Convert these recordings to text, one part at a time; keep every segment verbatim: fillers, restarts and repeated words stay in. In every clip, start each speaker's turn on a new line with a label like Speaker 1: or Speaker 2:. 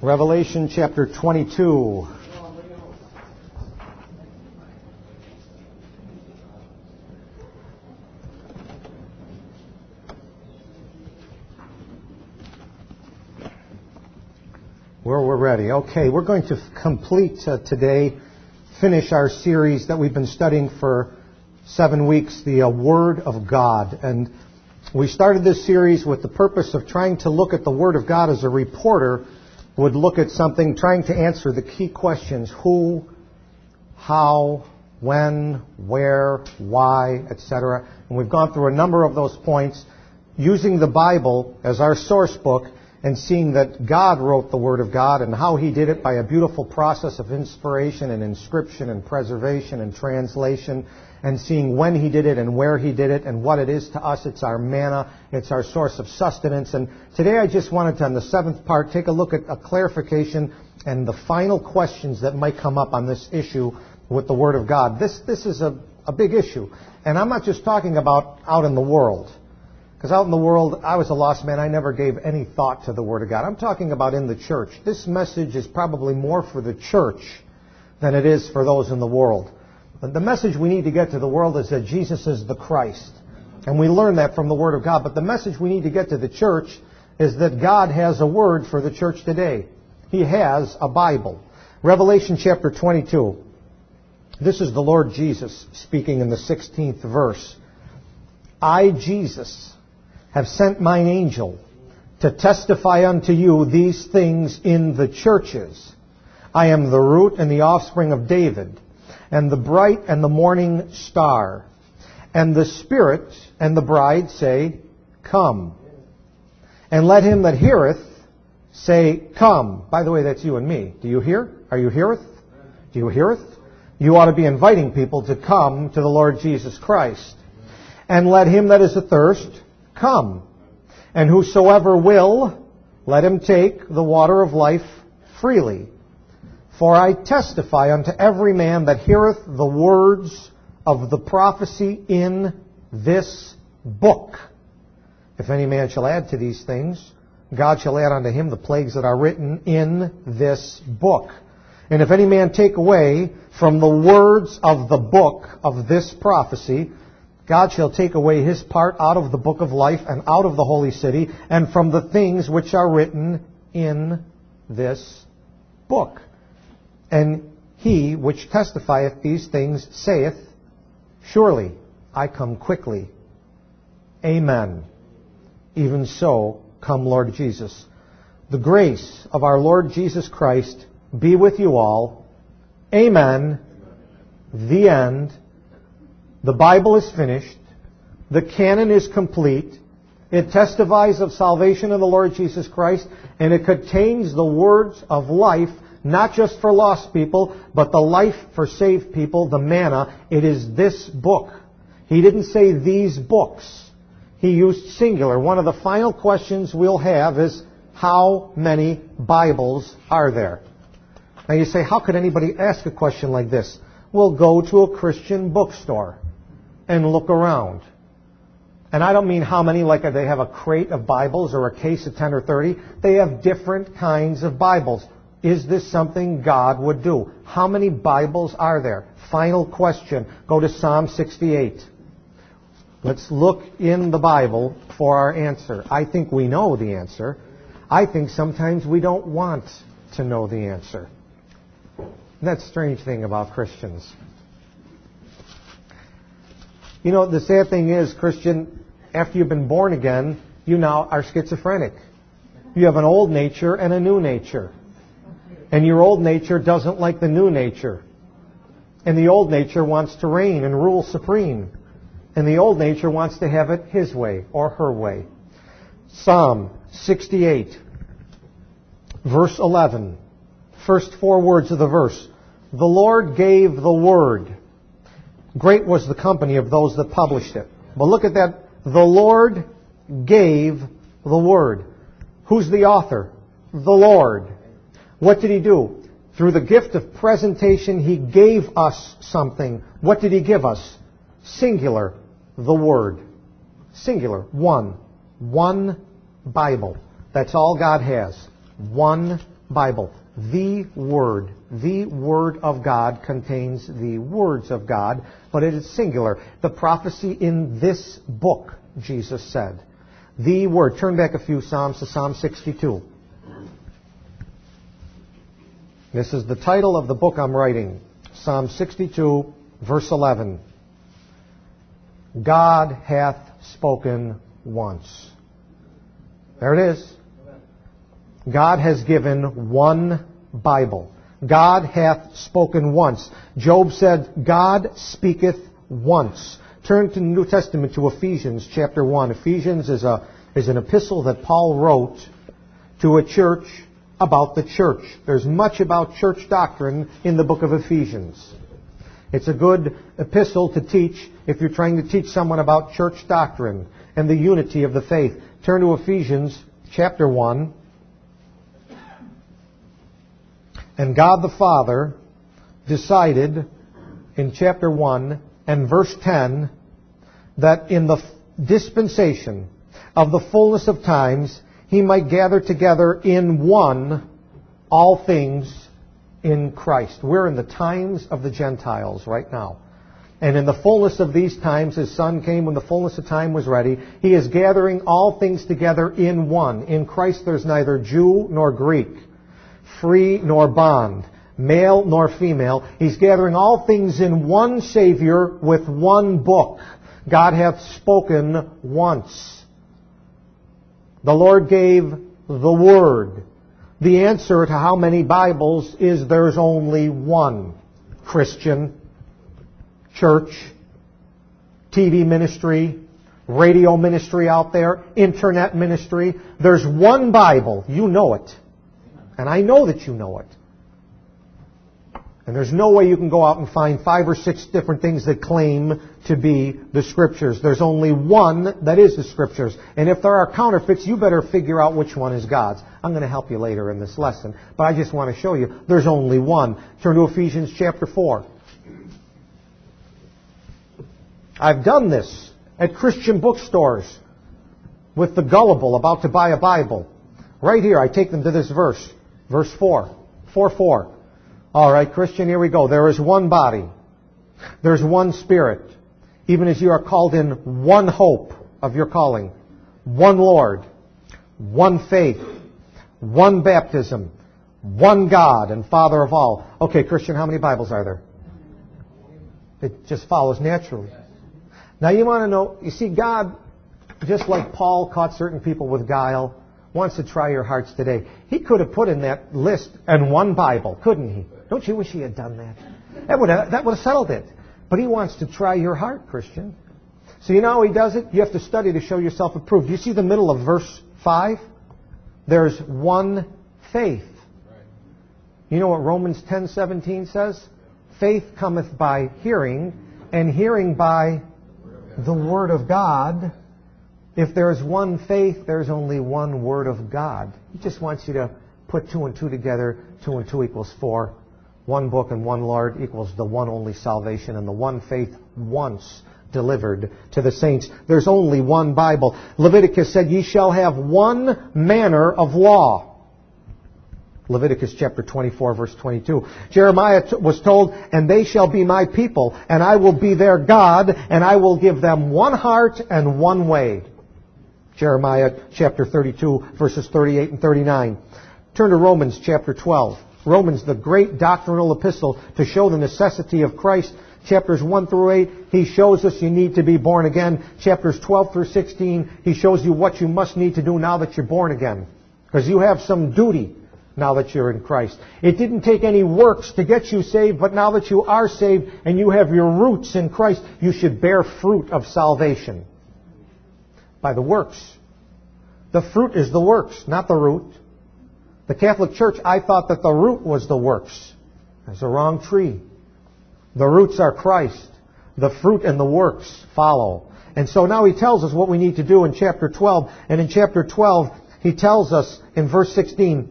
Speaker 1: Revelation chapter twenty-two. Where we're ready. Okay, we're going to complete uh, today, finish our series that we've been studying for seven weeks, the uh, Word of God. And we started this series with the purpose of trying to look at the Word of God as a reporter would look at something, trying to answer the key questions: who, how, when, where, why, et cetera. And we've gone through a number of those points using the Bible as our source book and seeing that God wrote the Word of God and how He did it by a beautiful process of inspiration and inscription and preservation and translation, and seeing when He did it and where He did it and what it is to us. It's our manna. It's our source of sustenance. And today I just wanted to, on the seventh part, take a look at a clarification and the final questions that might come up on this issue with the Word of God. This, this is a, a big issue. And I'm not just talking about out in the world. Because out in the world, I was a lost man. I never gave any thought to the Word of God. I'm talking about in the church. This message is probably more for the church than it is for those in the world. The message we need to get to the world is that Jesus is the Christ. And we learn that from the Word of God. But the message we need to get to the church is that God has a word for the church today. He has a Bible. Revelation chapter twenty-two. This is the Lord Jesus speaking in the sixteenth verse. I, Jesus, have sent mine angel to testify unto you these things in the churches. I am the root and the offspring of David, and the bright and the morning star. And the Spirit and the bride say, Come. And let him that heareth say, Come. By the way, that's you and me. Do you hear? Are you heareth? Do you heareth? You ought to be inviting people to come to the Lord Jesus Christ. And let him that is athirst come. And whosoever will, let him take the water of life freely. For I testify unto every man that heareth the words of the prophecy in this book. If any man shall add to these things, God shall add unto him the plagues that are written in this book. And if any man take away from the words of the book of this prophecy, God shall take away his part out of the book of life and out of the holy city and from the things which are written in this book. And he which testifieth these things saith, Surely I come quickly. Amen. Even so, come Lord Jesus. The grace of our Lord Jesus Christ be with you all. Amen. The end. The Bible is finished. The canon is complete. It testifies of salvation in the Lord Jesus Christ, and it contains the words of life, not just for lost people, but the life for saved people, the manna. It is this book. He didn't say these books. He used singular. One of the final questions we'll have is, how many Bibles are there? Now you say, how could anybody ask a question like this? Well, go to a Christian bookstore and look around. And I don't mean how many, like they have a crate of Bibles or a case of ten or thirty. They have different kinds of Bibles. Is this something God would do? How many Bibles are there? Final question. Go to Psalm sixty-eight. Let's look in the Bible for our answer. I think we know the answer. I think sometimes we don't want to know the answer. That's the strange thing about Christians. You know, the sad thing is, Christian, after you've been born again, you now are schizophrenic. You have an old nature and a new nature. And your old nature doesn't like the new nature. And the old nature wants to reign and rule supreme. And the old nature wants to have it his way or her way. Psalm sixty-eight, verse eleven. First four words of the verse. The Lord gave the word. Great was the company of those that published it. But look at that. The Lord gave the word. Who's the author? The Lord. What did He do? Through the gift of presentation, He gave us something. What did He give us? Singular. The Word. Singular. One. One Bible. That's all God has. One Bible. The Word. The Word of God contains the words of God, but it is singular. The prophecy in this book, Jesus said. The Word. Turn back a few Psalms to Psalm sixty-two. This is the title of the book I'm writing. Psalm sixty-two, verse eleven. God hath spoken once. There it is. God has given one Bible. God hath spoken once. Job said, God speaketh once. Turn to the New Testament to Ephesians chapter one. Ephesians is a is an epistle that Paul wrote to a church about the church. There's much about church doctrine in the book of Ephesians. It's a good epistle to teach if you're trying to teach someone about church doctrine and the unity of the faith. Turn to Ephesians chapter one. And God the Father decided in chapter one and verse ten that in the dispensation of the fullness of times He might gather together in one all things in Christ. We're in the times of the Gentiles right now. And in the fullness of these times, His Son came when the fullness of time was ready. He is gathering all things together in one. In Christ there's neither Jew nor Greek, free nor bond, male nor female. He's gathering all things in one Savior with one book. God hath spoken once. The Lord gave the Word. The answer to how many Bibles is there's only one. Christian, church, T V ministry, radio ministry out there, internet ministry. There's one Bible. You know it. And I know that you know it. And there's no way you can go out and find five or six different things that claim to be the Scriptures. There's only one that is the Scriptures. And if there are counterfeits, you better figure out which one is God's. I'm going to help you later in this lesson. But I just want to show you there's only one. Turn to Ephesians chapter four. I've done this at Christian bookstores with the gullible about to buy a Bible. Right here, I take them to this verse. Verse four. four four. All right, Christian, here we go. There is one body. There's one Spirit. Even as you are called in one hope of your calling. One Lord. One faith. One baptism. One God and Father of all. Okay, Christian, how many Bibles are there? It just follows naturally. Now you want to know, you see, God, just like Paul caught certain people with guile, wants to try your hearts today. He could have put in that list and one Bible, couldn't He? Don't you wish He had done that? That would have, that would have settled it. But He wants to try your heart, Christian. So you know how He does it? You have to study to show yourself approved. You see the middle of verse five? There's one faith. You know what Romans ten seventeen says? Faith cometh by hearing, and hearing by the Word of God. If there's one faith, there's only one Word of God. He just wants you to put two and two together. Two and two equals four. One book and one Lord equals the one only salvation and the one faith once delivered to the saints. There's only one Bible. Leviticus said, ye shall have one manner of law. Leviticus chapter twenty-four, verse twenty-two. Jeremiah t- was told, and they shall be my people, and I will be their God, and I will give them one heart and one way. Jeremiah chapter thirty-two, verses thirty-eight and thirty-nine. Turn to Romans chapter twelve. Romans, the great doctrinal epistle to show the necessity of Christ. Chapters one through eight, he shows us you need to be born again. Chapters twelve through sixteen, he shows you what you must need to do now that you're born again. Because you have some duty now that you're in Christ. It didn't take any works to get you saved, but now that you are saved and you have your roots in Christ, you should bear fruit of salvation. By the works. The fruit is the works, not the root. The Catholic Church, I thought that the root was the works. That's a wrong tree. The roots are Christ. The fruit and the works follow. And so now he tells us what we need to do in chapter twelve. And in chapter twelve, he tells us in verse sixteen,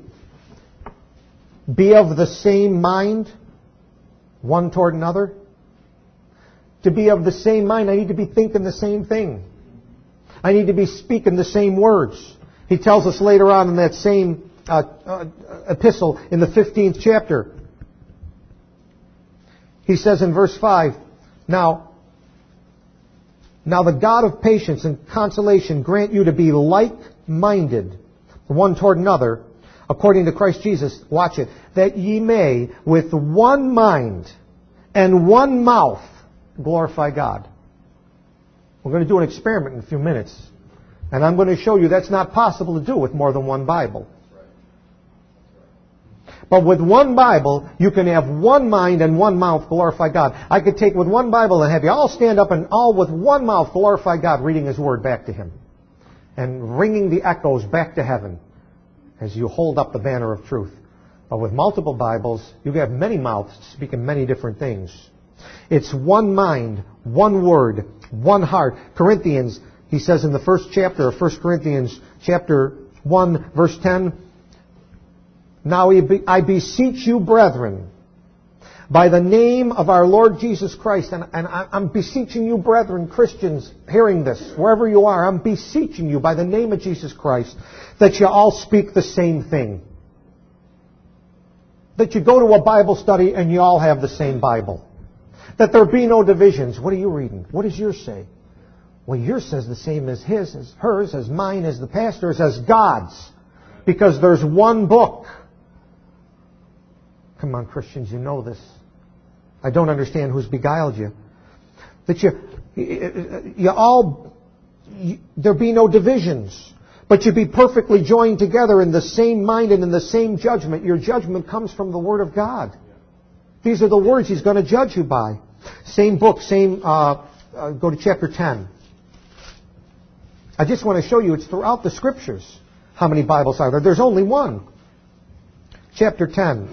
Speaker 1: be of the same mind, one toward another. To be of the same mind, I need to be thinking the same thing. I need to be speaking the same words. He tells us later on in that same uh, uh, epistle in the fifteenth chapter. He says in verse five, Now, now the God of patience and consolation grant you to be like-minded, one toward another, according to Christ Jesus, watch it, that ye may with one mind and one mouth glorify God. We're going to do an experiment in a few minutes. And I'm going to show you that's not possible to do with more than one Bible. But with one Bible, you can have one mind and one mouth glorify God. I could take with one Bible and have you all stand up and all with one mouth glorify God, reading His Word back to Him. And ringing the echoes back to heaven as you hold up the banner of truth. But with multiple Bibles, you have many mouths speaking many different things. It's one mind, one word, one heart. Corinthians, he says in the first chapter of First Corinthians, chapter one, verse ten, Now I beseech you, brethren, by the name of our Lord Jesus Christ, and, and I'm beseeching you, brethren, Christians, hearing this, wherever you are, I'm beseeching you by the name of Jesus Christ, that you all speak the same thing. That you go to a Bible study and you all have the same Bible. That there be no divisions. What are you reading? What does yours say? Well, yours says the same as his, as hers, as mine, as the pastor's, as God's. Because there's one book. Come on, Christians, you know this. I don't understand who's beguiled you. That you, you all, you, there be no divisions. But you be perfectly joined together in the same mind and in the same judgment. Your judgment comes from the Word of God. These are the words He's going to judge you by. Same book, same, uh, uh, go to chapter ten. I just want to show you it's throughout the Scriptures. How many Bibles are there? There's only one. Chapter ten.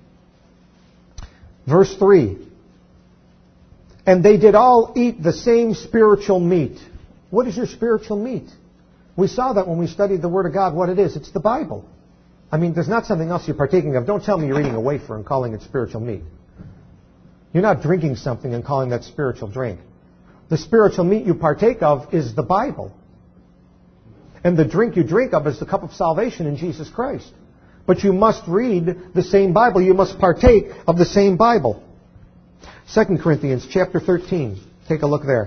Speaker 1: Verse three. And they did all eat the same spiritual meat. What is your spiritual meat? We saw that when we studied the Word of God, what it is. It's the Bible. I mean, there's not something else you're partaking of. Don't tell me you're eating a wafer and calling it spiritual meat. You're not drinking something and calling that spiritual drink. The spiritual meat you partake of is the Bible. And the drink you drink of is the cup of salvation in Jesus Christ. But you must read the same Bible. You must partake of the same Bible. Second Corinthians chapter thirteen. Take a look there.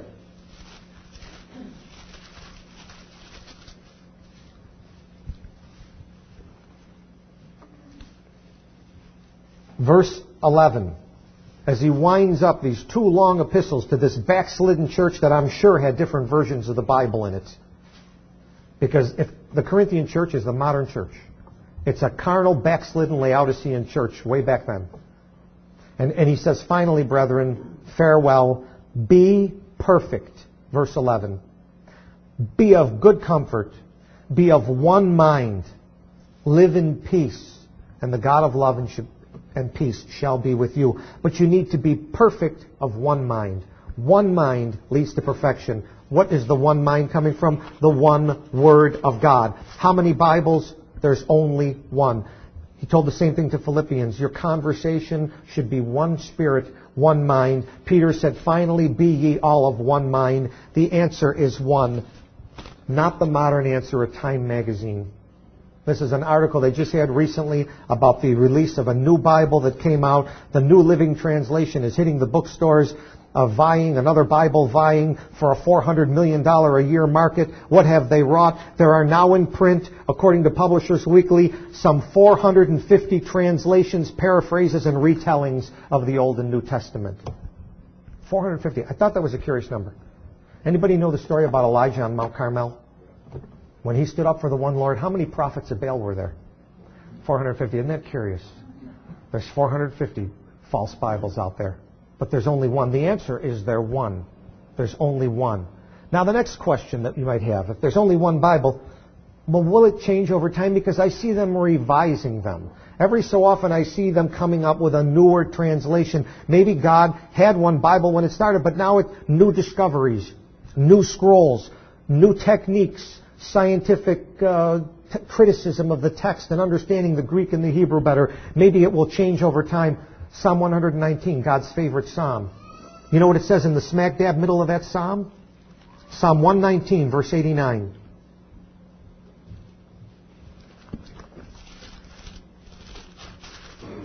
Speaker 1: Verse eleven. As he winds up these two long epistles to this backslidden church that I'm sure had different versions of the Bible in it. Because if the Corinthian church is the modern church, it's a carnal, backslidden Laodicean church way back then. And, and he says, finally, brethren, farewell, be perfect. Verse eleven. Be of good comfort, be of one mind, live in peace, and the God of love and, sh- and peace shall be with you. But you need to be perfect of one mind. One mind leads to perfection. What is the one mind coming from? The one Word of God. How many Bibles? There's only one. He told the same thing to Philippians. Your conversation should be one spirit, one mind. Peter said, finally, be ye all of one mind. The answer is one. Not the modern answer of Time magazine. This is an article they just had recently about the release of a new Bible that came out. The New Living Translation is hitting the bookstores, uh, vying, another Bible vying for a four hundred million dollars a year market. What have they wrought? There are now in print, according to Publishers Weekly, some four hundred fifty translations, paraphrases, and retellings of the Old and New Testament. four hundred fifty. I thought that was a curious number. Anybody know the story about Elijah on Mount Carmel? When he stood up for the one Lord, how many prophets of Baal were there? four hundred fifty. Isn't that curious? There's four hundred fifty false Bibles out there. But there's only one. The answer is there one. There's only one. Now the next question that you might have, if there's only one Bible, well, will it change over time? Because I see them revising them. Every so often I see them coming up with a newer translation. Maybe God had one Bible when it started, but now it's new discoveries, new scrolls, new techniques, scientific uh, t- criticism of the text and understanding the Greek and the Hebrew better. Maybe it will change over time. Psalm one hundred nineteen, God's favorite psalm. You know what it says in the smack dab middle of that psalm? Psalm one nineteen, verse eighty-nine.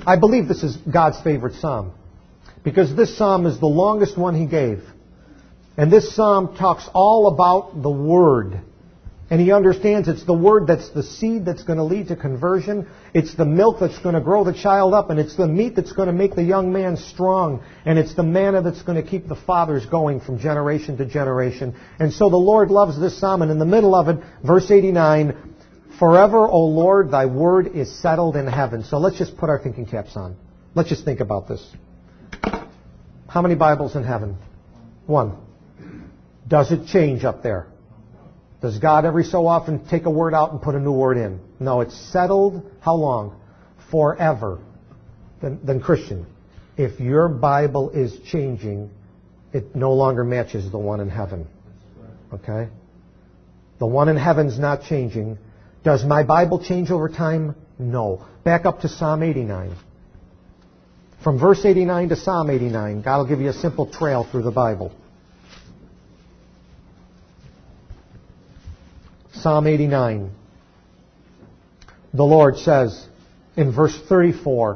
Speaker 1: I believe this is God's favorite psalm, because this psalm is the longest one He gave. And this psalm talks all about the Word. And He understands it's the Word that's the seed that's going to lead to conversion. It's the milk that's going to grow the child up. And it's the meat that's going to make the young man strong. And it's the manna that's going to keep the fathers going from generation to generation. And so the Lord loves this psalm. And in the middle of it, verse eighty-nine, forever, O Lord, Thy word is settled in heaven. So let's just put our thinking caps on. Let's just think about this. How many Bibles in heaven? One. Does it change up there? Does God every so often take a word out and put a new word in? No, it's settled. How long? Forever. Then, then Christian, if your Bible is changing, it no longer matches the one in heaven. Okay? The one in heaven's not changing. Does my Bible change over time? No. Back up to Psalm eighty-nine. From verse eighty-nine to Psalm eighty-nine, God will give you a simple trail through the Bible. Psalm eighty-nine. The Lord says in verse thirty-four,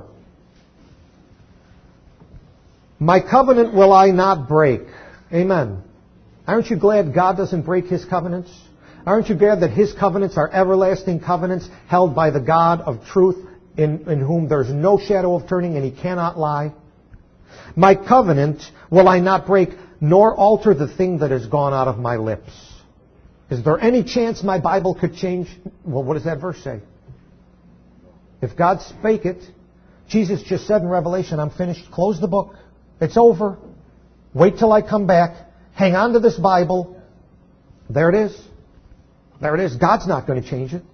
Speaker 1: my covenant will I not break. Amen. Aren't you glad God doesn't break His covenants? Aren't you glad that His covenants are everlasting covenants held by the God of truth in, in whom there's no shadow of turning and He cannot lie? My covenant will I not break, nor alter the thing that has gone out of my lips. Is there any chance my Bible could change? Well, what does that verse say? If God spake it, Jesus just said in Revelation, I'm finished. Close the book. It's over. Wait till I come back. Hang on to this Bible. There it is. There it is. God's not going to change it.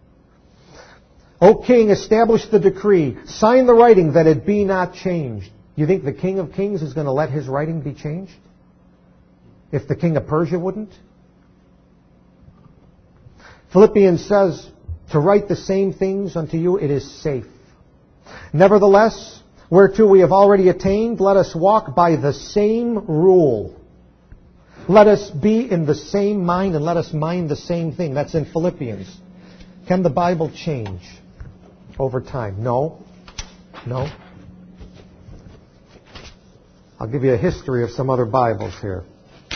Speaker 1: O King, establish the decree. Sign the writing that it be not changed. You think the King of Kings is going to let His writing be changed? If the King of Persia wouldn't? Philippians says, to write the same things unto you, it is safe. Nevertheless, whereto we have already attained, let us walk by the same rule. Let us be in the same mind and let us mind the same thing. That's in Philippians. Can the Bible change over time? No. No. I'll give you a history of some other Bibles here.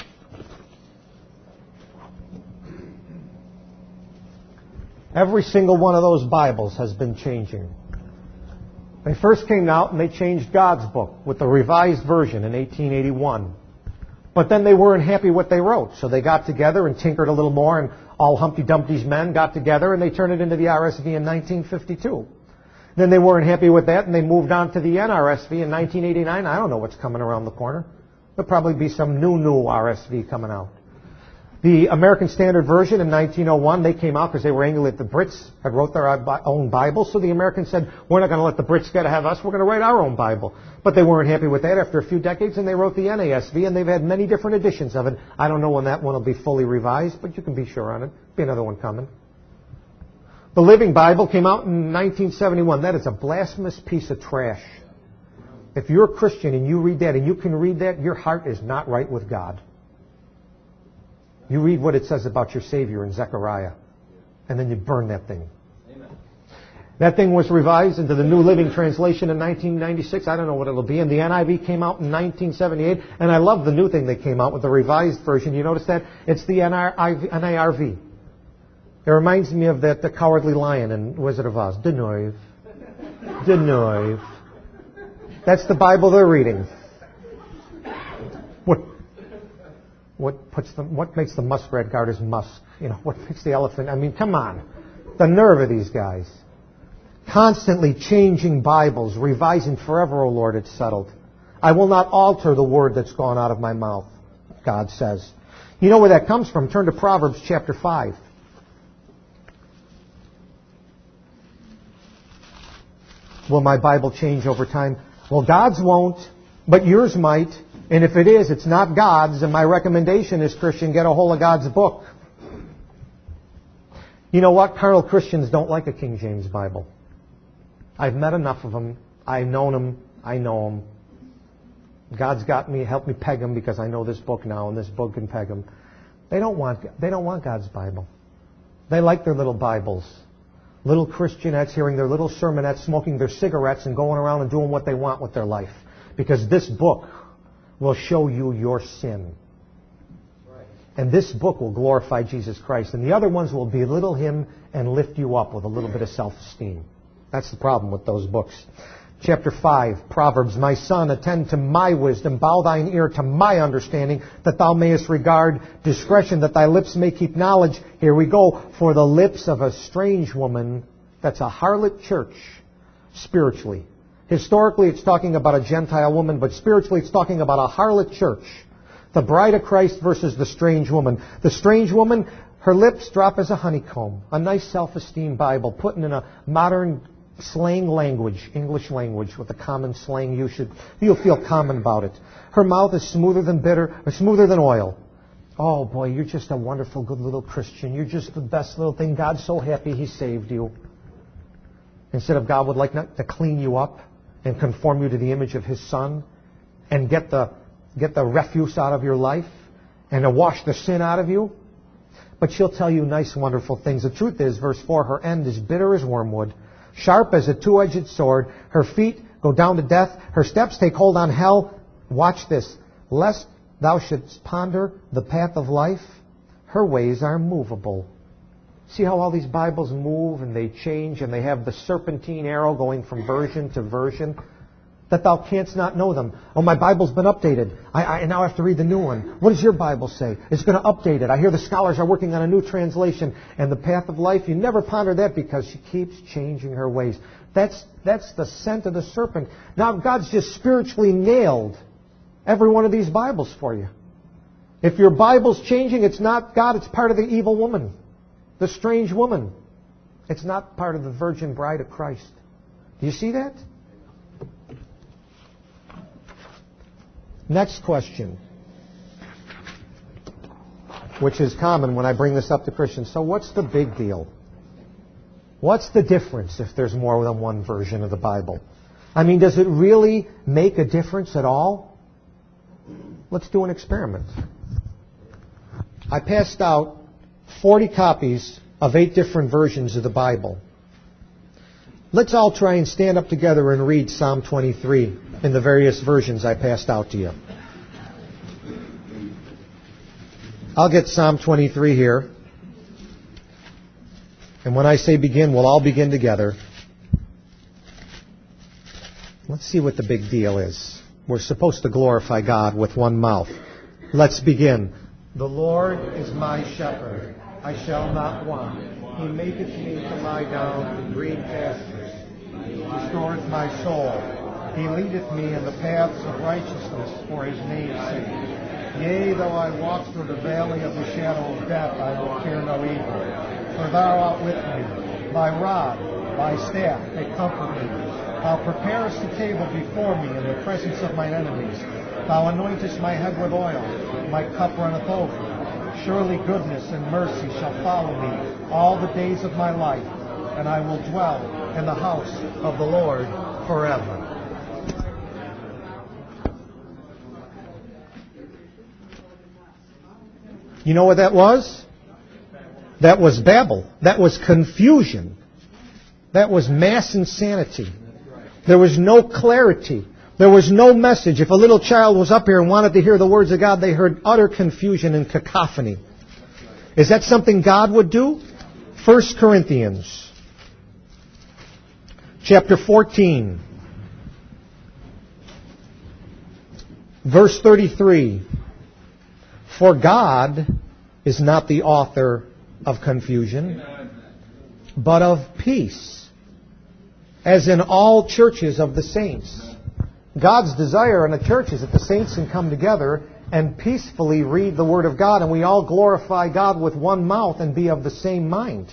Speaker 1: Every single one of those Bibles has been changing. They first came out and they changed God's book with the Revised Version in eighteen eighty-one. But then they weren't happy what they wrote, so they got together and tinkered a little more, and all Humpty Dumpty's men got together and they turned it into the R S V in nineteen fifty-two. Then they weren't happy with that and they moved on to the N R S V in nineteen eighty-nine. I don't know what's coming around the corner. There'll probably be some new, new R S V coming out. The American Standard Version in nineteen oh one, they came out because they were angry that the Brits had wrote their own Bible. So the Americans said, we're not going to let the Brits get to have us. We're going to write our own Bible. But they weren't happy with that after a few decades, and they wrote the N A S V, and they've had many different editions of it. I don't know when that one will be fully revised, but you can be sure on it. Be another one coming. The Living Bible came out in nineteen seventy-one. That is a blasphemous piece of trash. If you're a Christian and you read that, and you can read that, your heart is not right with God. You read what it says about your Savior in Zechariah, and then you burn that thing. Amen. That thing was revised into the New Living Translation in nineteen ninety-six. I don't know what it'll be. And the N I V came out in nineteen seventy-eight. And I love the new thing they came out with, the Revised Version. You notice that? It's the N A R V. It reminds me of that the Cowardly Lion in Wizard of Oz. De Neuve. De Neuve. That's the Bible they're reading. What? What puts the, what makes the muskrat guard his musk? You know, what makes the elephant? I mean, come on. The nerve of these guys. Constantly changing Bibles, revising forever, O Lord, it's settled. I will not alter the word that's gone out of my mouth, God says. You know where that comes from? Turn to Proverbs chapter five. Will my Bible change over time? Well, God's won't, but yours might. And if it is, it's not God's, and my recommendation is, Christian, get a hold of God's book. You know what? Carnal Christians don't like a King James Bible. I've met enough of them. I've known them. I know them. God's got me, helped me peg them because I know this book now, and this book can peg them. They don't want, they don't want God's Bible. They like their little Bibles. Little Christianettes hearing their little sermonettes, smoking their cigarettes, and going around and doing what they want with their life. Because this book will show you your sin. And this book will glorify Jesus Christ. And the other ones will belittle Him and lift you up with a little bit of self-esteem. That's the problem with those books. Chapter five, Proverbs. My son, attend to my wisdom. Bow thine ear to my understanding, that thou mayest regard discretion, that thy lips may keep knowledge. Here we go. For the lips of a strange woman, that's a harlot church, spiritually. Historically, it's talking about a Gentile woman, but spiritually, it's talking about a harlot church. The bride of Christ versus the strange woman. The strange woman, her lips drop as a honeycomb. A nice self-esteem Bible, put in a modern slang language, English language, with a common slang you should, you'll feel common about it. Her mouth is smoother than bitter, or smoother than oil. Oh boy, you're just a wonderful, good little Christian. You're just the best little thing. God's so happy He saved you. Instead of God would like not to clean you up and conform you to the image of His Son and get the get the refuse out of your life and to wash the sin out of you. But she'll tell you nice, wonderful things. The truth is, verse four, her end is bitter as wormwood, sharp as a two-edged sword. Her feet go down to death. Her steps take hold on hell. Watch this. Lest thou shouldst ponder the path of life, her ways are movable. See how all these Bibles move and they change and they have the serpentine arrow going from version to version? That thou canst not know them. Oh, my Bible's been updated. I, I now have to read the new one. What does your Bible say? It's going to update it. I hear the scholars are working on a new translation. And the path of life, you never ponder that because she keeps changing her ways. That's, that's the scent of the serpent. Now God's just spiritually nailed every one of these Bibles for you. If your Bible's changing, it's not God, it's part of the evil woman, the strange woman. It's not part of the virgin bride of Christ. Do you see that? Next question, which is common when I bring this up to Christians. So what's the big deal? What's the difference if there's more than one version of the Bible? I mean, does it really make a difference at all? Let's do an experiment. I passed out forty copies of eight different versions of the Bible. Let's all try and stand up together and read Psalm twenty-three in the various versions I passed out to you. I'll get Psalm twenty-three here. And when I say begin, we'll all begin together. Let's see what the big deal is. We're supposed to glorify God with one mouth. Let's begin. The Lord is my shepherd. I shall not want. He maketh me to lie down in green pastures. He restoreth my soul. He leadeth me in the paths of righteousness for His name's sake. Yea, though I walk through the valley of the shadow of death, I will fear no evil. For Thou art with me. Thy rod, Thy staff, they comfort me. Thou preparest a table before me in the presence of mine enemies. Thou anointest my head with oil. My cup runneth over. Surely goodness and mercy shall follow me all the days of my life, and I will dwell in the house of the Lord forever. You know what that was? That was Babel. That was confusion. That was mass insanity. There was no clarity. There was no message. If a little child was up here and wanted to hear the words of God, they heard utter confusion and cacophony. Is that something God would do? First Corinthians chapter fourteen, verse thirty-three. For God is not the author of confusion, but of peace, as in all churches of the saints. God's desire in a church is that the saints can come together and peacefully read the Word of God, and we all glorify God with one mouth and be of the same mind.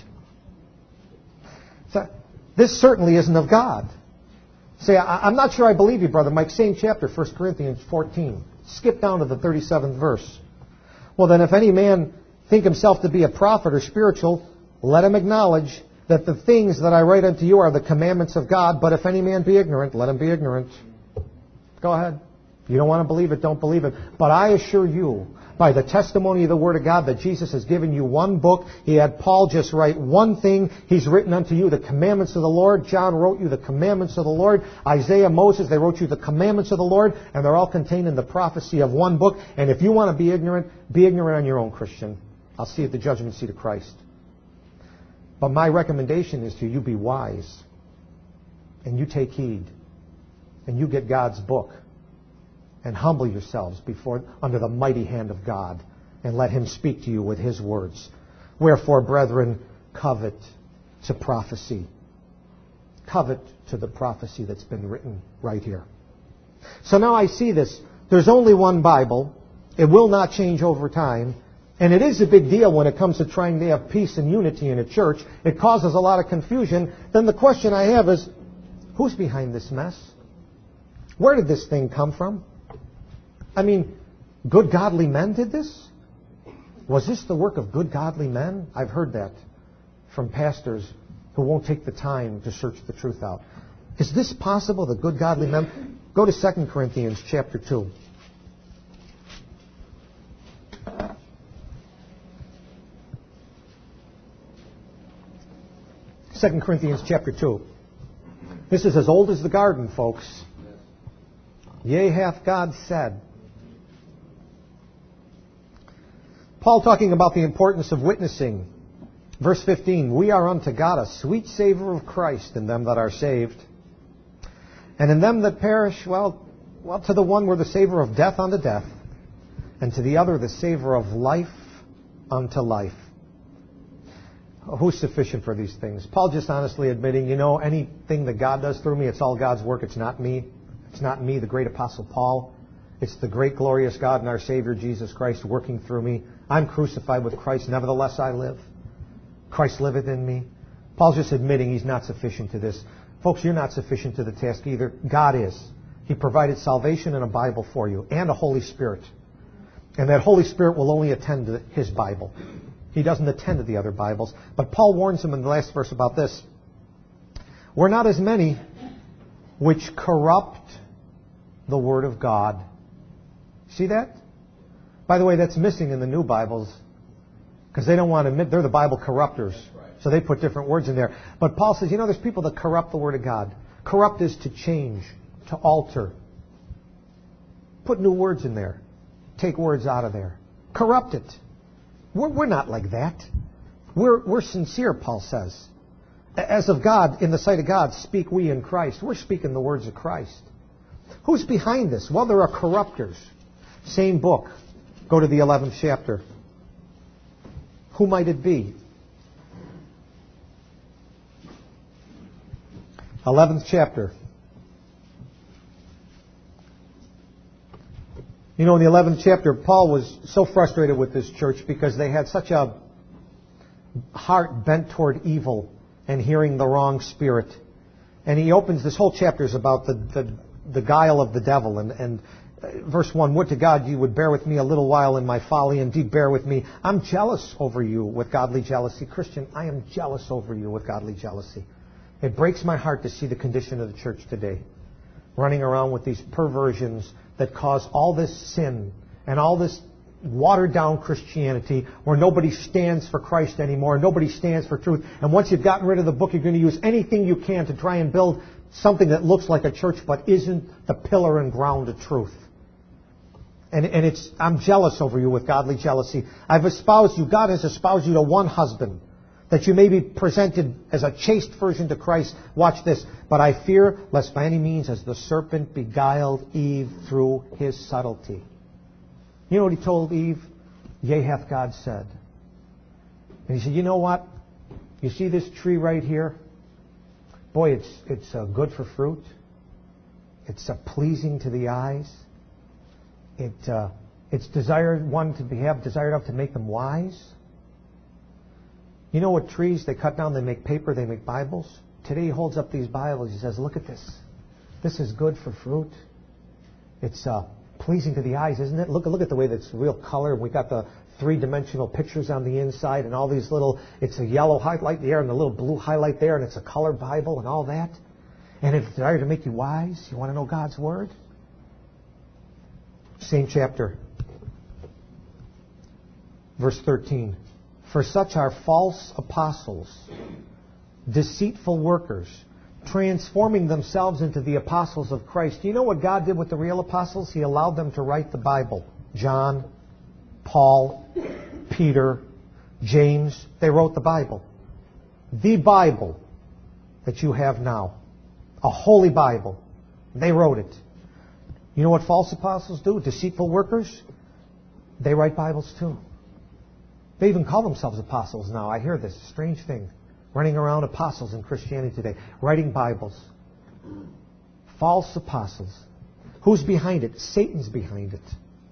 Speaker 1: So, this certainly isn't of God. Say, I'm not sure I believe you, Brother Mike. Same chapter, First Corinthians fourteen. Skip down to the thirty-seventh verse. Well, then if any man think himself to be a prophet or spiritual, let him acknowledge that the things that I write unto you are the commandments of God, but if any man be ignorant, let him be ignorant. Go ahead. You don't want to believe it, don't believe it. But I assure you, by the testimony of the Word of God, that Jesus has given you one book. He had Paul just write one thing. He's written unto you the commandments of the Lord. John wrote you the commandments of the Lord. Isaiah, Moses, they wrote you the commandments of the Lord. And they're all contained in the prophecy of one book. And if you want to be ignorant, be ignorant on your own, Christian. I'll see you at the judgment seat of Christ. But my recommendation is to you be wise. And you take heed. And you get God's book. And humble yourselves before under the mighty hand of God, and let Him speak to you with His words. Wherefore, brethren, covet to prophecy. Covet to the prophecy that's been written right here. So now I see this. There's only one Bible. It will not change over time. And it is a big deal when it comes to trying to have peace and unity in a church. It causes a lot of confusion. Then the question I have is, who's behind this mess? Where did this thing come from? I mean, good godly men did this? Was this the work of good godly men? I've heard that from pastors who won't take the time to search the truth out. Is this possible, the good godly men? Go to Second Corinthians chapter two. Second Corinthians chapter two. This is as old as the garden, folks. Yea, hath God said. Paul talking about the importance of witnessing. Verse fifteen, we are unto God a sweet savor of Christ in them that are saved. And in them that perish, well, well, to the one we're the savor of death unto death, and to the other the savor of life unto life. Who's sufficient for these things? Paul just honestly admitting, you know, anything that God does through me, it's all God's work. It's not me. It's not me, the great apostle Paul. It's the great glorious God and our Savior Jesus Christ working through me. I'm crucified with Christ, nevertheless I live. Christ liveth in me. Paul's just admitting he's not sufficient to this. Folks, you're not sufficient to the task either. God is. He provided salvation and a Bible for you, and a Holy Spirit. And that Holy Spirit will only attend to His Bible. He doesn't attend to the other Bibles. But Paul warns him in the last verse about this. We're not as many which corrupt the Word of God. See that? By the way, that's missing in the new Bibles because they don't want to admit they're the Bible corrupters. So they put different words in there. But Paul says, you know, there's people that corrupt the Word of God. Corrupt is to change, to alter. Put new words in there. Take words out of there. Corrupt it. We're, we're not like that. We're, we're sincere, Paul says. As of God, in the sight of God, speak we in Christ. We're speaking the words of Christ. Who's behind this? Well, there are corrupters. Same book. Go to the eleventh chapter. Who might it be? eleventh chapter. You know, in the eleventh chapter, Paul was so frustrated with this church because they had such a heart bent toward evil and hearing the wrong spirit. And he opens, this whole chapter is about the, the, the guile of the devil. And, and verse one, would to God you would bear with me a little while in my folly. Indeed, bear with me. I'm jealous over you with godly jealousy. Christian, I am jealous over you with godly jealousy. It breaks my heart to see the condition of the church today. Running around with these perversions that cause all this sin and all this watered down Christianity where nobody stands for Christ anymore. Nobody stands for truth. And once you've gotten rid of the book, you're going to use anything you can to try and build something that looks like a church but isn't the pillar and ground of truth. And, and it's, I'm jealous over you with godly jealousy. I've espoused you, God has espoused you to one husband, that you may be presented as a chaste virgin to Christ. Watch this. But I fear, lest by any means as the serpent beguiled Eve through his subtlety. You know what he told Eve? Yea, hath God said. And he said, you know what? You see this tree right here? Boy, it's it's uh, good for fruit. It's uh, pleasing to the eyes. It uh, it's desired one to be, have desired of to make them wise. You know what trees they cut down? They make paper. They make Bibles. Today he holds up these Bibles. He says, "Look at this. This is good for fruit. It's uh, pleasing to the eyes, isn't it? Look look at the way that's real color. We got the three-dimensional pictures on the inside and all these little, it's a yellow highlight there and a little blue highlight there and it's a color Bible and all that. And it's desired to make you wise. You want to know God's Word? Same chapter. Verse thirteen. For such are false apostles, deceitful workers, transforming themselves into the apostles of Christ. Do you know what God did with the real apostles? He allowed them to write the Bible. John, Paul, Peter, James, they wrote the Bible. The Bible that you have now. A holy Bible. They wrote it. You know what false apostles do? Deceitful workers? They write Bibles too. They even call themselves apostles now. I hear this strange thing. Running around apostles in Christianity today. Writing Bibles. False apostles. Who's behind it? Satan's behind it.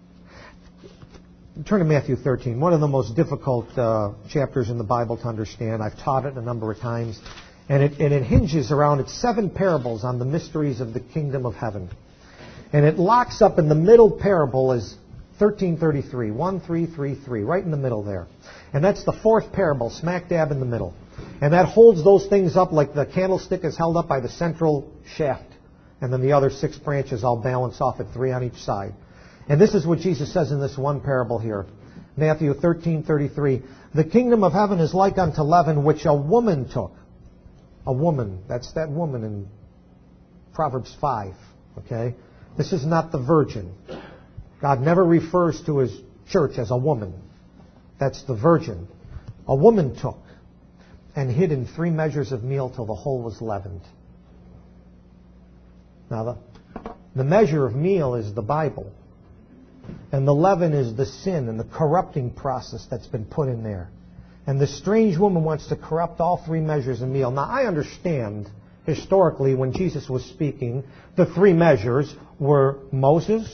Speaker 1: Turn to Matthew thirteen. One of the most difficult uh, chapters in the Bible to understand. I've taught it a number of times. And it, and it hinges around its seven parables on the mysteries of the kingdom of heaven. And it locks up in the middle parable as thirteen thirty-three, one three three three, right in the middle there. And that's the fourth parable, smack dab in the middle. And that holds those things up like the candlestick is held up by the central shaft. And then the other six branches all balance off at three on each side. And this is what Jesus says in this one parable here. Matthew thirteen thirty-three. The kingdom of heaven is like unto leaven which a woman took. A woman. That's that woman in Proverbs five. Okay? This is not the virgin. God never refers to His church as a woman. That's the virgin. A woman took and hid in three measures of meal till the whole was leavened. Now, the, the measure of meal is the Bible. And the leaven is the sin and the corrupting process that's been put in there. And the strange woman wants to corrupt all three measures of meal. Now, I understand historically when Jesus was speaking, the three measures were Moses,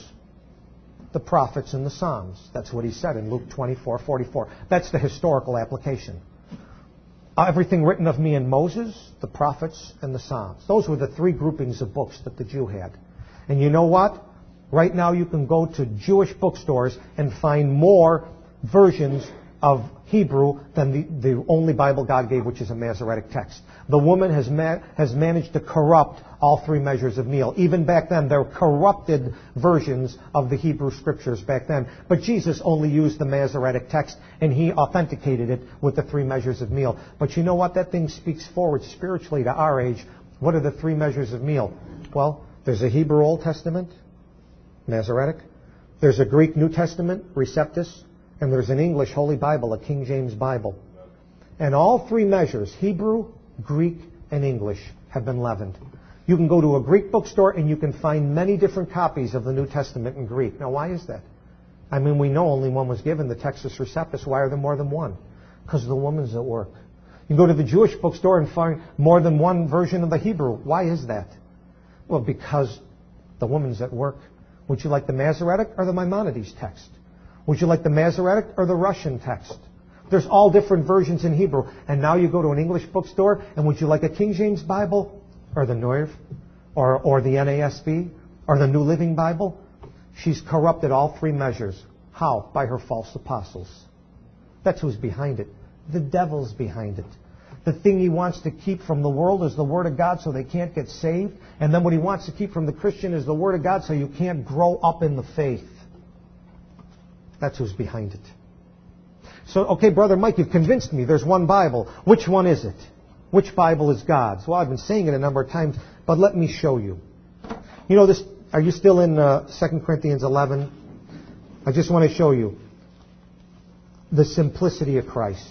Speaker 1: the prophets, and the Psalms. That's what he said in Luke twenty-four forty-four. That's the historical application. Everything written of me in Moses, the prophets, and the Psalms. Those were the three groupings of books that the Jew had. And you know what? Right now you can go to Jewish bookstores and find more versions of Hebrew than the, the only Bible God gave, which is a Masoretic text. The woman has ma- has managed to corrupt all three measures of meal. Even back then, there were corrupted versions of the Hebrew Scriptures back then. But Jesus only used the Masoretic text, and He authenticated it with the three measures of meal. But you know what? That thing speaks forward spiritually to our age. What are the three measures of meal? Well, there's a Hebrew Old Testament, Masoretic. There's a Greek New Testament, Receptus. And there's an English Holy Bible, a King James Bible. And all three measures, Hebrew, Greek, and English, have been leavened. You can go to a Greek bookstore and you can find many different copies of the New Testament in Greek. Now, why is that? I mean, we know only one was given, the Textus Receptus. Why are there more than one? Because the woman's at work. You go to the Jewish bookstore and find more than one version of the Hebrew. Why is that? Well, because the woman's at work. Would you like the Masoretic or the Maimonides text? Would you like the Masoretic or the Russian text? There's all different versions in Hebrew. And now you go to an English bookstore, and would you like a King James Bible? Or the Neuv? Or, or the N A S B? Or the New Living Bible? She's corrupted all three measures. How? By her false apostles. That's who's behind it. The devil's behind it. The thing he wants to keep from the world is the Word of God so they can't get saved. And then what he wants to keep from the Christian is the Word of God so you can't grow up in the faith. That's who's behind it. So, okay, Brother Mike, you've convinced me there's one Bible. Which one is it? Which Bible is God's? Well, I've been saying it a number of times, but let me show you. You know this, are you still in uh, Second Corinthians eleven? I just want to show you the simplicity of Christ.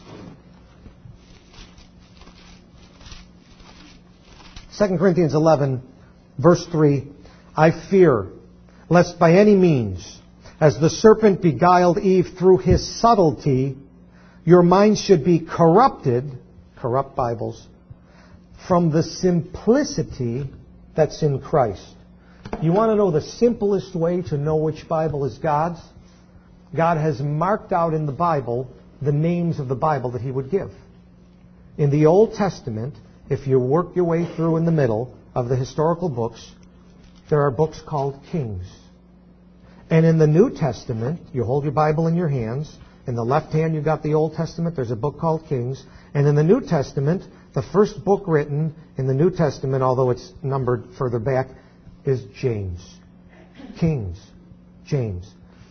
Speaker 1: Second Corinthians eleven, verse three, I fear, lest by any means, as the serpent beguiled Eve through his subtlety, your minds should be corrupted, corrupt Bibles, from the simplicity that's in Christ. You want to know the simplest way to know which Bible is God's? God has marked out in the Bible the names of the Bible that He would give. In the Old Testament, if you work your way through in the middle of the historical books, there are books called Kings. And in the New Testament, you hold your Bible in your hands. In the left hand, you've got the Old Testament. There's a book called Kings. And in the New Testament, the first book written in the New Testament, although it's numbered further back, is James. Kings. James.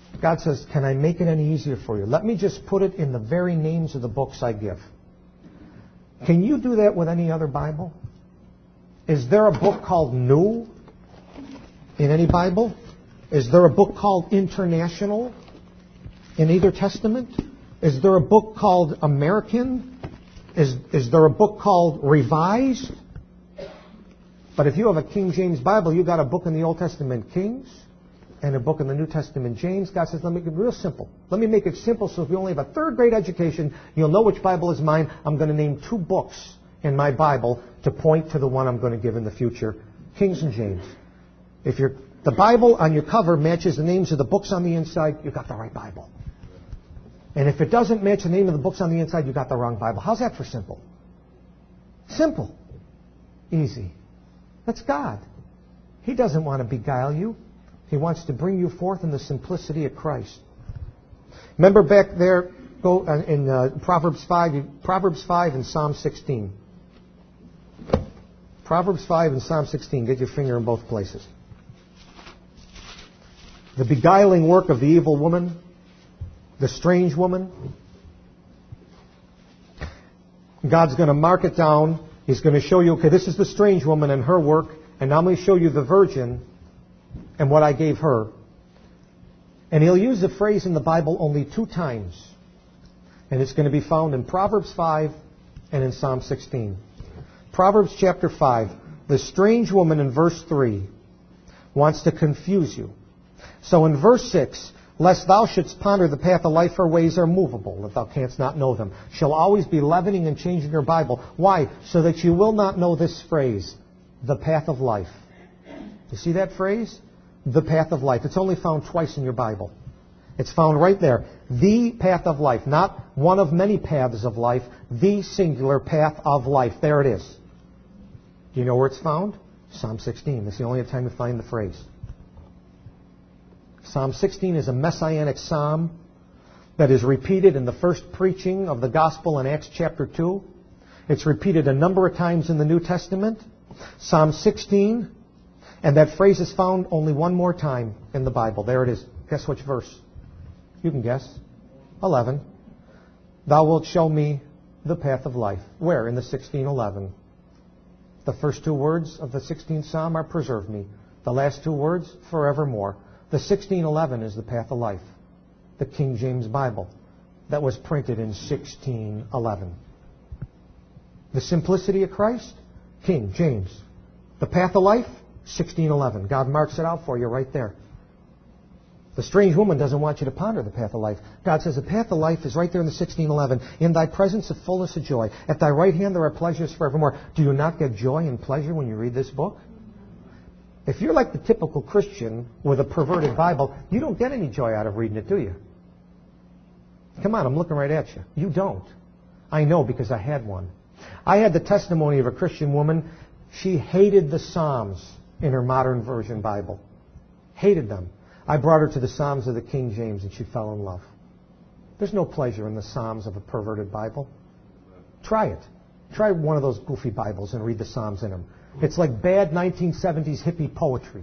Speaker 1: God says, can I make it any easier for you? Let me just put it in the very names of the books I give. Can you do that with any other Bible? Is there a book called New in any Bible? Is there a book called International in either Testament? Is there a book called American? Is, is there a book called Revised? But if you have a King James Bible, you got a book in the Old Testament, Kings, and a book in the New Testament, James. God says, let me make it real simple. Let me make it simple so if you only have a third grade education, you'll know which Bible is mine. I'm going to name two books in my Bible to point to the one I'm going to give in the future, Kings and James. If you're, the Bible on your cover matches the names of the books on the inside, you've got the right Bible. And if it doesn't match the name of the books on the inside, you've got the wrong Bible. How's that for simple? Simple. Easy. That's God. He doesn't want to beguile you. He wants to bring you forth in the simplicity of Christ. Remember back there, go in uh, Proverbs five, Proverbs five and Psalm sixteen. Proverbs five and Psalm sixteen. Get your finger in both places. The beguiling work of the evil woman, the strange woman. God's going to mark it down. He's going to show you, okay, this is the strange woman and her work, and now I'm going to show you the virgin and what I gave her. And he'll use the phrase in the Bible only two times. And it's going to be found in Proverbs five and in Psalm sixteen. Proverbs chapter five. The strange woman in verse three wants to confuse you. So in verse six, lest thou shouldst ponder the path of life, her ways are movable, that thou canst not know them. Shall always be leavening and changing your Bible. Why? So that you will not know this phrase, the path of life. You see that phrase? The path of life. It's only found twice in your Bible. It's found right there. The path of life. Not one of many paths of life. The singular path of life. There it is. Do you know where it's found? Psalm sixteen. That's the only time you find the phrase. Psalm sixteen is a messianic psalm that is repeated in the first preaching of the gospel in Acts chapter two. It's repeated a number of times in the New Testament. Psalm sixteen. And that phrase is found only one more time in the Bible. There it is. Guess which verse? You can guess. eleven. Thou wilt show me the path of life. Where? In the sixteen eleven. The first two words of the sixteenth Psalm are preserve me. The last two words, forevermore. The sixteen eleven is the path of life. The King James Bible that was printed in sixteen eleven. The simplicity of Christ? King James. The path of life? sixteen eleven. God marks it out for you right there. The strange woman doesn't want you to ponder the path of life. God says the path of life is right there in the sixteen eleven. In thy presence of fullness of joy. At thy right hand there are pleasures forevermore. Do you not get joy and pleasure when you read this book? If you're like the typical Christian with a perverted Bible, you don't get any joy out of reading it, do you? Come on, I'm looking right at you. You don't. I know because I had one. I had the testimony of a Christian woman. She hated the Psalms in her modern version Bible. Hated them. I brought her to the Psalms of the King James and she fell in love. There's no pleasure in the Psalms of a perverted Bible. Try it. Try one of those goofy Bibles and read the Psalms in them. It's like bad nineteen seventies hippie poetry.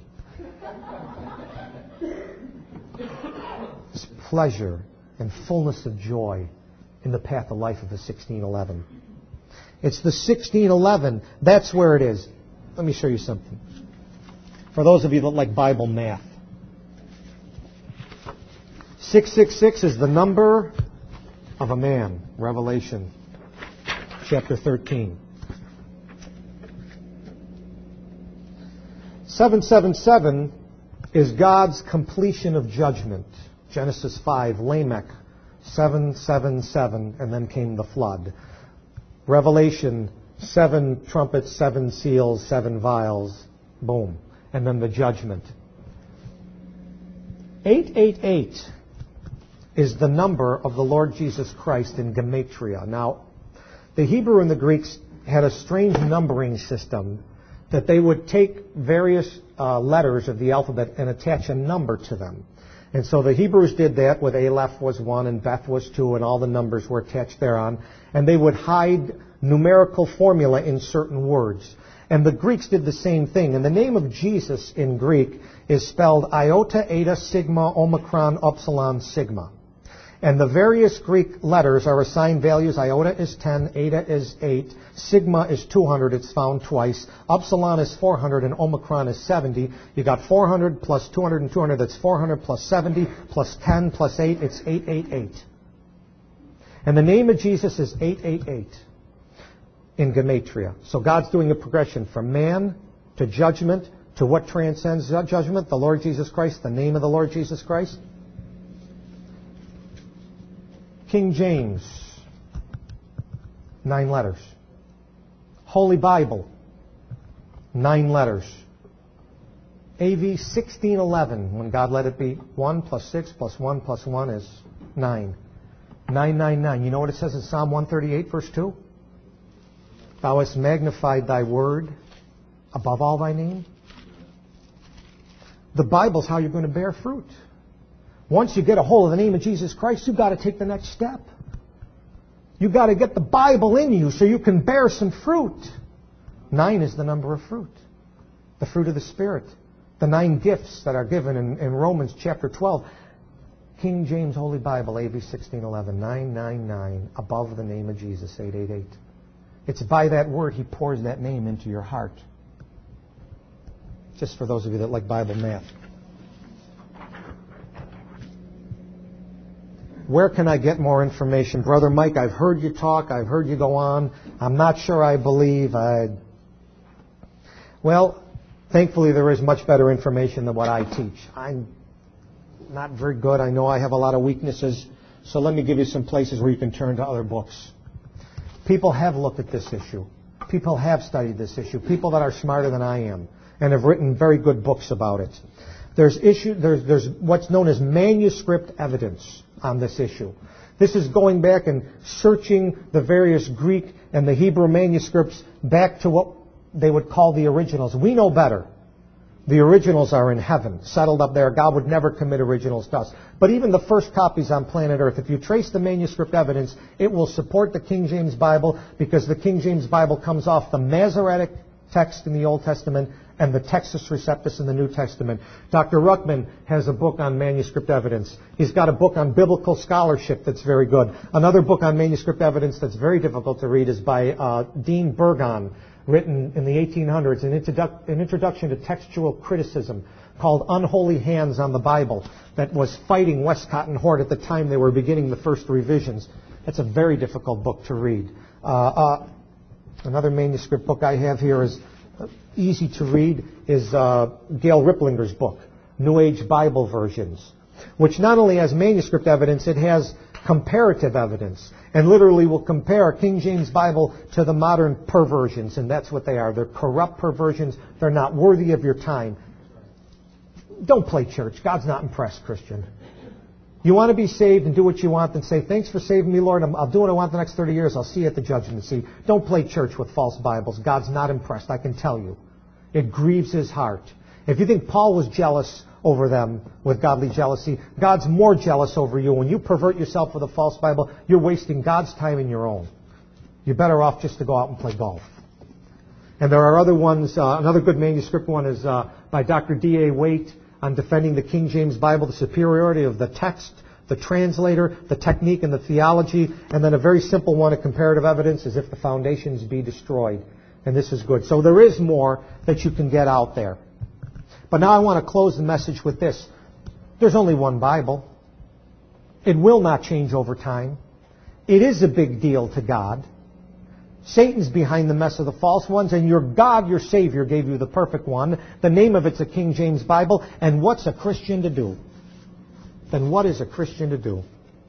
Speaker 1: There's pleasure and fullness of joy in the path of life of the sixteen eleven. It's the sixteen eleven. That's where it is. Let me show you something. For those of you that like Bible math. six six six is the number of a man. Revelation chapter thirteen. seven seven seven is God's completion of judgment. Genesis five, Lamech, seven seven seven, and then came the flood. Revelation, seven trumpets, seven seals, seven vials, boom. And then the judgment. eight eight eight is the number of the Lord Jesus Christ in Gematria. Now, the Hebrew and the Greeks had a strange numbering system that they would take various uh, letters of the alphabet and attach a number to them. And so the Hebrews did that with Aleph was one and Beth was two and all the numbers were attached thereon. And they would hide numerical formula in certain words. And the Greeks did the same thing. And the name of Jesus in Greek is spelled iota, eta, sigma, omicron, upsilon, sigma. And the various Greek letters are assigned values. Iota is ten, eta is eight, sigma is two hundred, it's found twice, upsilon is four hundred, and omicron is seventy. You got four hundred plus two hundred and two hundred, that's four hundred plus seventy, plus ten plus eight, it's eight eight eight. And the name of Jesus is eight eight eight in Gematria. So God's doing a progression from man to judgment to what transcends judgment, the Lord Jesus Christ, the name of the Lord Jesus Christ. King James, nine letters. Holy Bible, nine letters. A V sixteen eleven, when God let it be one plus six plus one plus one is nine. nine nine nine. You know what it says in Psalm one thirty-eight, verse two? Thou hast magnified thy word above all thy name. The Bible's how you're going to bear fruit. Once you get a hold of the name of Jesus Christ, you've got to take the next step. You've got to get the Bible in you so you can bear some fruit. Nine is the number of fruit. The fruit of the Spirit. The nine gifts that are given in, in Romans chapter twelve. King James Holy Bible, A V sixteen eleven, nine nine nine, above the name of Jesus, eight eight eight. It's by that word He pours that name into your heart. Just for those of you that like Bible math. Where can I get more information? Brother Mike, I've heard you talk. I've heard you go on. I'm not sure I believe. I... Well, thankfully there is much better information than what I teach. I'm not very good. I know I have a lot of weaknesses. So let me give you some places where you can turn to other books. People have looked at this issue. People have studied this issue. People that are smarter than I am and have written very good books about it. There's issue. There's, there's what's known as manuscript evidence on this issue. This is going back and searching the various Greek and the Hebrew manuscripts back to what they would call the originals. We know better. The originals are in heaven, settled up there. God would never commit originals to us. But even the first copies on planet Earth, if you trace the manuscript evidence, it will support the King James Bible because the King James Bible comes off the Masoretic text in the Old Testament and the Textus Receptus in the New Testament. Doctor Ruckman has a book on manuscript evidence. He's got a book on biblical scholarship that's very good. Another book on manuscript evidence that's very difficult to read is by uh, Dean Burgon, written in the eighteen hundreds, an, introdu- an introduction to textual criticism called Unholy Hands on the Bible, that was fighting Westcott and Hort at the time they were beginning the first revisions. That's a very difficult book to read. Uh, uh, another manuscript book I have here is uh, easy to read, is uh, Gail Riplinger's book, New Age Bible Versions, which not only has manuscript evidence, it has comparative evidence, and literally will compare King James Bible to the modern perversions, and that's what they are. They're corrupt perversions. They're not worthy of your time. Don't play church. God's not impressed, Christian. You want to be saved and do what you want, then say, thanks for saving me, Lord. I'll do what I want the next thirty years. I'll see you at the judgment seat. Don't play church with false Bibles. God's not impressed, I can tell you. It grieves His heart. If you think Paul was jealous over them with godly jealousy, God's more jealous over you. When you pervert yourself with a false Bible, you're wasting God's time and your own. You're better off just to go out and play golf. And there are other ones. Uh, another good manuscript one is uh, by Doctor D A Waite on defending the King James Bible, the superiority of the text, the translator, the technique, and the theology. And then a very simple one, a comparative evidence, is if the foundations be destroyed. And this is good. So there is more that you can get out there. But now I want to close the message with this. There's only one Bible. It will not change over time. It is a big deal to God. Satan's behind the mess of the false ones, and your God, your Savior, gave you the perfect one. The name of it's a King James Bible. And what's a Christian to do? Then what is a Christian to do?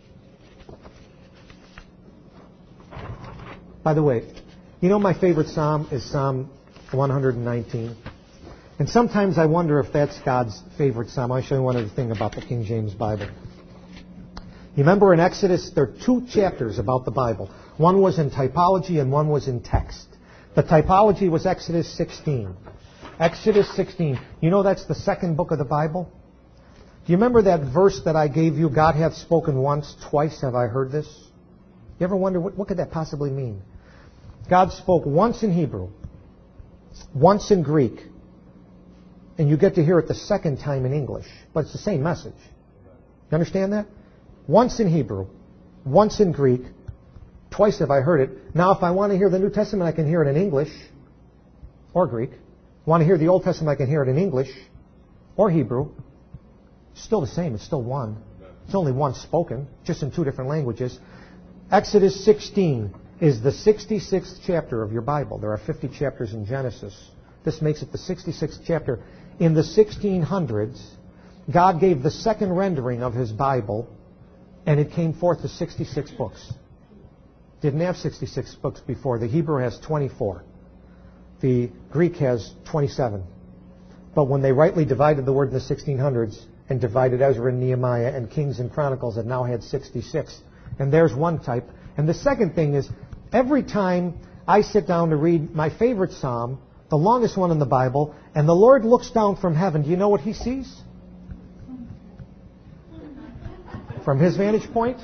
Speaker 1: By the way, you know my favorite psalm is Psalm one nineteen. And sometimes I wonder if that's God's favorite psalm. I'll show you one other thing about the King James Bible. You remember in Exodus, there are two chapters about the Bible. One was in typology and one was in text. The typology was Exodus sixteen. Exodus sixteen. You know that's the second book of the Bible? Do you remember that verse that I gave you, God hath spoken once, twice have I heard this? You ever wonder, what, what could that possibly mean? God spoke once in Hebrew, once in Greek, and you get to hear it the second time in English, but it's the same message. You understand that? Once in Hebrew, once in Greek, twice have I heard it. Now, if I want to hear the New Testament, I can hear it in English or Greek. Want to hear the Old Testament, I can hear it in English or Hebrew. Still the same. It's still one. It's only one spoken, just in two different languages. Exodus sixteen is the sixty-sixth chapter of your Bible. There are fifty chapters in Genesis. This makes it the sixty-sixth chapter. In the sixteen hundreds, God gave the second rendering of His Bible, and it came forth as sixty-six books. Didn't have sixty-six books before. The Hebrew has twenty-four. The Greek has twenty-seven. But when they rightly divided the word in the sixteen hundreds and divided Ezra and Nehemiah and Kings and Chronicles, it now had sixty-six. And there's one type. And the second thing is, every time I sit down to read my favorite psalm, the longest one in the Bible, and the Lord looks down from heaven, do you know what He sees? From His vantage point?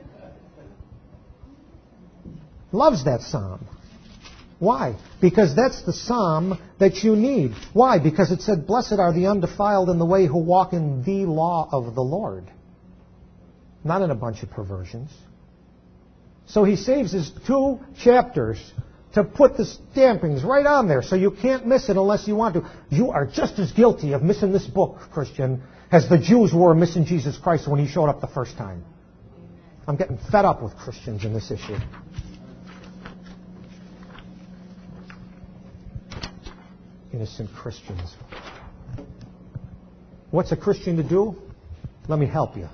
Speaker 1: Loves that psalm. Why? Because that's the psalm that you need. Why? Because it said, blessed are the undefiled in the way who walk in the law of the Lord. Not in a bunch of perversions. So He saves His two chapters to put the stampings right on there so you can't miss it unless you want to. You are just as guilty of missing this book, Christian, as the Jews were missing Jesus Christ when He showed up the first time. I'm getting fed up with Christians in this issue. Innocent Christians. What's a Christian to do? Let me help you.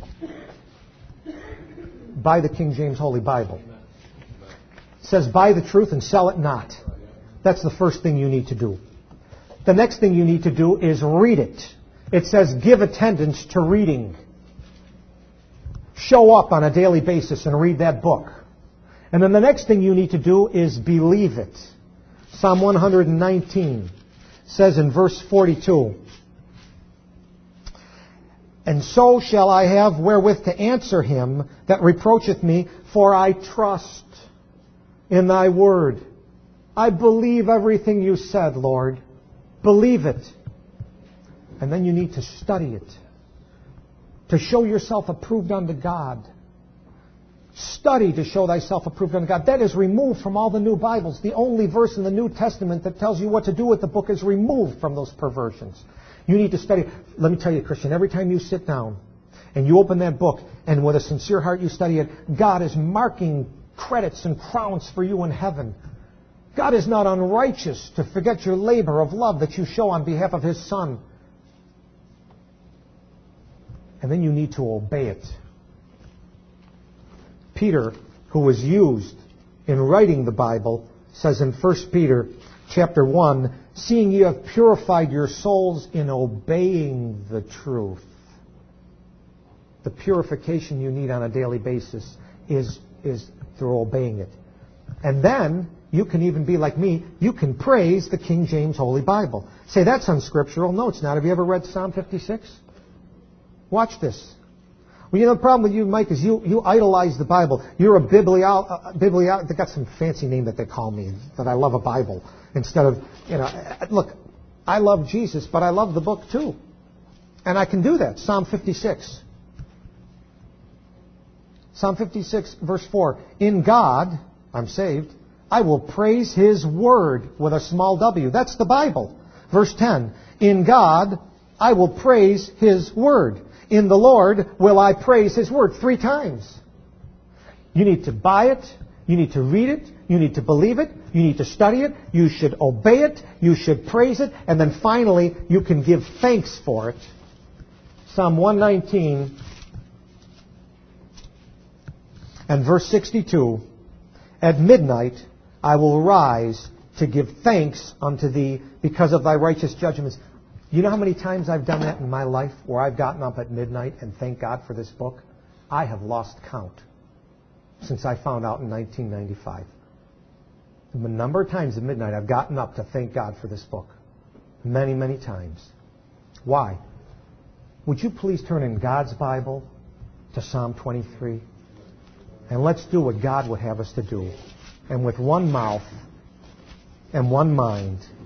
Speaker 1: Buy the King James Holy Bible. It says buy the truth and sell it not. That's the first thing you need to do. The next thing you need to do is read it. It says give attendance to reading. Show up on a daily basis and read that book. And then the next thing you need to do is believe it. Psalm one nineteen says in verse forty-two, and so shall I have wherewith to answer him that reproacheth me, for I trust in Thy word. I believe everything You said, Lord. Believe it. And then you need to study it. To show yourself approved unto God. Study to show thyself approved unto God. That is removed from all the new Bibles. The only verse in the New Testament that tells you what to do with the book is removed from those perversions. You need to study. Let me tell you, Christian, every time you sit down and you open that book and with a sincere heart you study it, God is marking credits and crowns for you in heaven. God is not unrighteous to forget your labor of love that you show on behalf of His Son. And then you need to obey it. Peter, who was used in writing the Bible, says in First Peter chapter one, seeing you have purified your souls in obeying the truth. The purification you need on a daily basis is, is through obeying it. And then, you can even be like me, you can praise the King James Holy Bible. Say, that's unscriptural. No, it's not. Have you ever read Psalm fifty-six? Watch this. Well, you know, the problem with you, Mike, is you, you idolize the Bible. You're a biblio... Uh, biblio... They got some fancy name that they call me, that I love a Bible. Instead of, you know, look, I love Jesus, but I love the book too. And I can do that. Psalm fifty-six. Psalm fifty-six, verse four. In God, I'm saved, I will praise His word with a small w. That's the Bible. Verse ten. In God, I will praise His word. In the Lord will I praise His word. Three times. You need to buy it. You need to read it. You need to believe it. You need to study it. You should obey it. You should praise it. And then finally, you can give thanks for it. Psalm one nineteen and verse sixty-two. At midnight I will rise to give thanks unto Thee because of Thy righteous judgments. You know how many times I've done that in my life where I've gotten up at midnight and thanked God for this book? I have lost count since I found out in nineteen ninety-five. The number of times at midnight I've gotten up to thank God for this book. Many, many times. Why? Would you please turn in God's Bible to Psalm twenty-three? And let's do what God would have us to do. And with one mouth and one mind,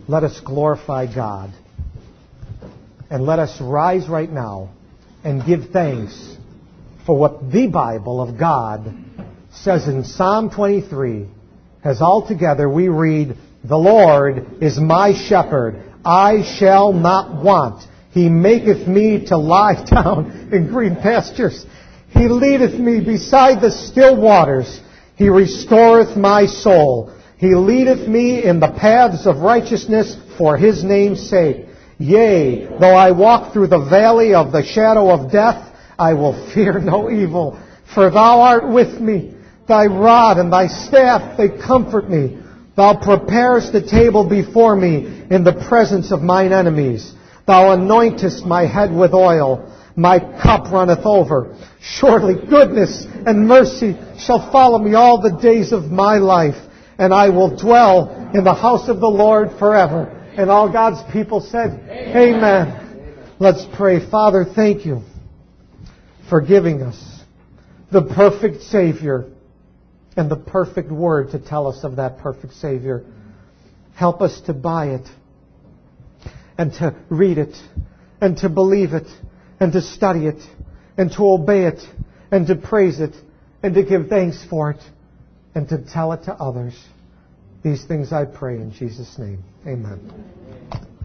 Speaker 1: let us glorify God. And let us rise right now and give thanks for what the Bible of God says in Psalm twenty-three. As altogether we read, "The Lord is my shepherd, I shall not want. He maketh me to lie down in green pastures. He leadeth me beside the still waters. He restoreth my soul. He leadeth me in the paths of righteousness for His name's sake. Yea, though I walk through the valley of the shadow of death, I will fear no evil. For Thou art with me. Thy rod and Thy staff, they comfort me. Thou preparest a table before me in the presence of mine enemies. Thou anointest my head with oil. My cup runneth over. Surely goodness and mercy shall follow me all the days of my life, and I will dwell in the house of the Lord forever." And all God's people said, Amen. Amen. Let's pray. Father, thank You for giving us the perfect Savior and the perfect Word to tell us of that perfect Savior. Help us to buy it and to read it and to believe it and to study it and to obey it and to praise it and to give thanks for it and to tell it to others. These things I pray in Jesus' name. Amen.